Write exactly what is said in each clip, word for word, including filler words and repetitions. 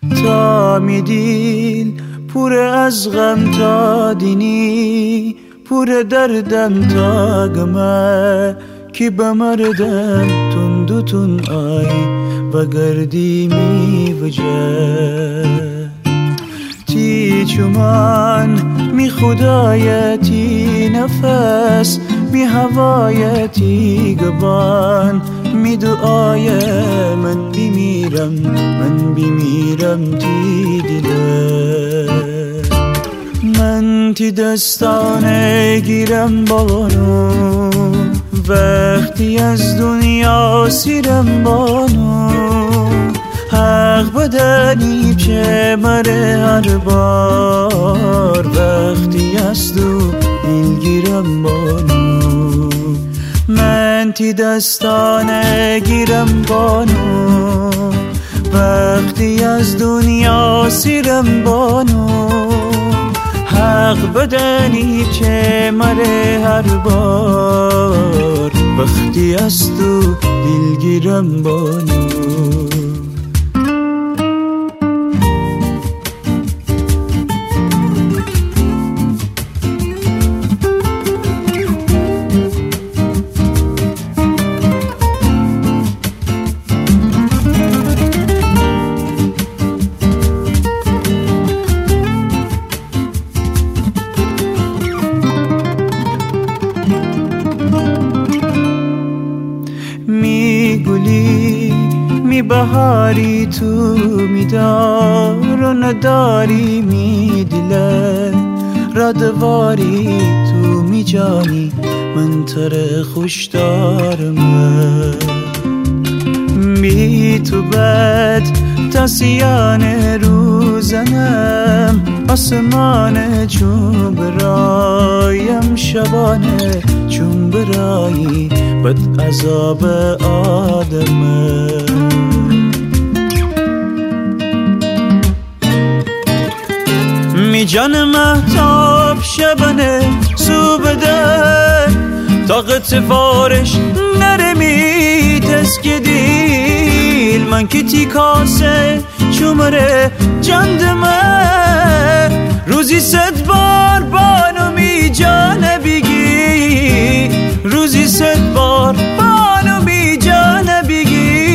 تا می دیل پر از غم تا دینی پر دردم تا گمه کی بمردم تون دو تون آی و گردی می وجه تی چمان می خدایتی نفس می هوایتی گبان می دعای من بیمیرم من بیمیرم تی دله من تی دستانه گیرم بانو وقتی از دنیا سیرم بانو حق بدنی چه مره هر بار وقتی از دو دلگیرم بانو من تی دستانه گیرم بانو وقتی از دنیا سیرم بانو حق بدنی چه مره هر بار وقتی از تو دلگیرم بانو می گلی می بهاری تو می دار و نداری می دله ردواری تو می جانی من تر خوش دارم بی تو بد تسیان روزنم آسمان چون برایم شبانه چون برایی بد عذاب آدمه می جان مهتاب شبنه سو بده طاقت فارش نرمی تسک دیل من که تی کاسه چومره جندمه روزی صد بار بانو می جانه بگی روزی صد بار بانو می جانه بگی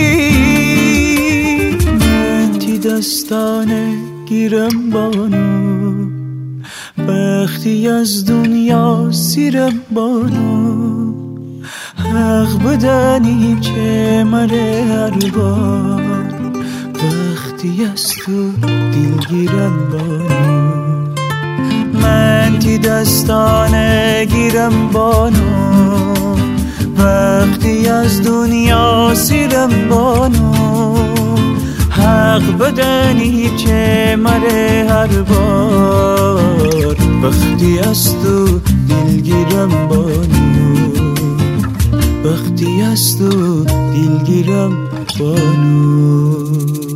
من تی دستانه گیرم بانو وقتی از دنیا سیرم بانو حق بدنی چه مره هر بار وقتی از تو دلگیرم بانو من تی دستانه گیرم بانو وقتی از دنیا سیرم بانو حق بدنی چه مره هر بار وقتی از تو دلگیرم بانو وقتی از تو دلگیرم بانو